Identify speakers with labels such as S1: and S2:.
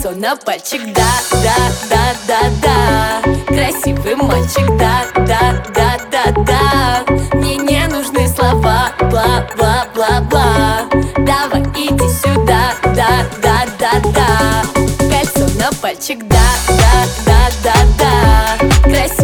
S1: Кольцо на пальчик, да, да, да, да, да. Красивый мальчик, да, да, да, да, да. Мне не нужны слова, бла, бла, бла, бла. Давай иди сюда, да, да, да, да. Кольцо на пальчик, да, да, да, да, да. Красивый